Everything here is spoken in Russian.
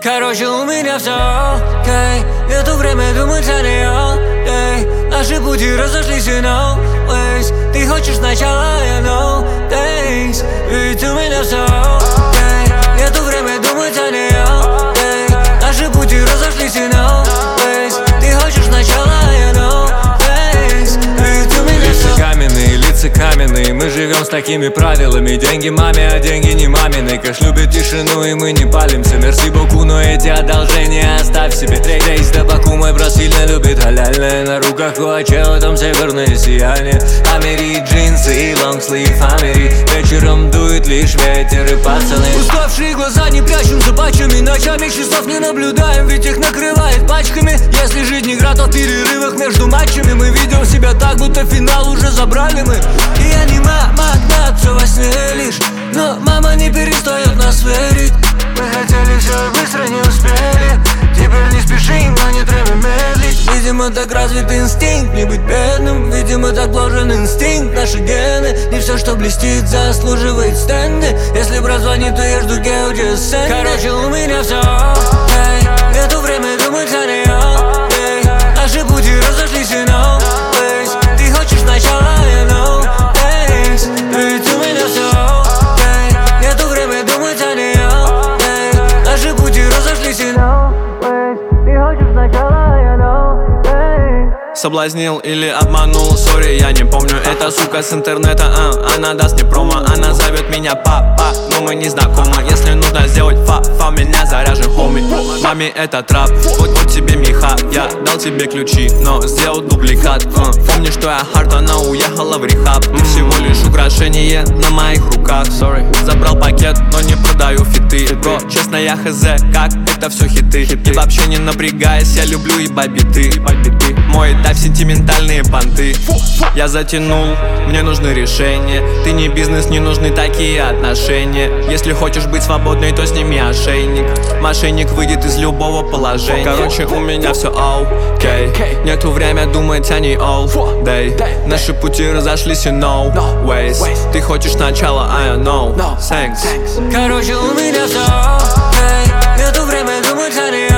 Короче, у меня все окей. Нету время думать о ней. Наши пути разошлись, you know ways. Ты хочешь сначала, I know days. Ведь у меня все окей. Нету время думать о ней. Наши пути разошлись, you know ways. Ты хочешь сначала, I know days. Ведь у меня все каменные, лица каменные. Мы живем с такими правилами. Деньги маме, а деньги не мамины. Кэш любит тишину, и мы не палимся. Мерси боку, но эти одолжения оставь себе. Рейс до Баку, мой брат сильно любит халяльное. На руках у Ачела там северное сияние. Амери, джинсы и лонгслив Амери. Вечером дует лишь ветер и пацаны. Уставшие глаза не прячем за патчами. Ночами часов не наблюдаем, ведь их накрывает пачками. Если жизнь игра, то в перерывах между матчами мы ведем себя так, будто финал уже забрали мы. И я не магнат, все во сне лишь. Но мама не перестает нас верить. Мы хотели все и быстро не успели. Теперь не спешим, но не треба медлить. Видимо, так развит инстинкт не быть бедным. Видимо, так вложен инстинкт, наши гены. Не все, что блестит, заслуживает стенды. Если брат звонит, то я жду гео сцены. Короче, у меня все окей. Нету время думать о ней. Наши пути разошлись, you know ways. Ты хочешь сначала, I know days. Ведь у меня все окей. Нету время думать о ней. Наши пути разошлись, you know ways. Ты хочешь сначала, I know days. Соблазнил или обманул, сори, я не помню. Эта сука с интернета, она даст мне промо. Она зовет меня папа, но мы не знакомы. Если нужно сделать фа, меня заряжен хоми. Маме это трап, вот тебе меха. Я дал тебе ключи, но сделал дубликат. Помни, что я хард, она уехала в рехаб. Ты всего лишь украшение на моих руках. Sorry, забрал пакет, но не продаю фиты. Бро, честно, я хз, как это все хиты. И вообще не напрягаясь, я люблю ебать биты. Мой этап сентиментальные понты. Я затянул, мне нужны решения. Ты не бизнес, не нужны такие отношения. Если хочешь быть свободной, то сними ошейник. Мошенник выйдет из любого положения. Короче, у меня все окей. Нету время думать о ней all day. Наши пути разошлись, you know ways. Ты хочешь сначала, I know thanks. Короче, у меня все окей. Нету время думать о ней.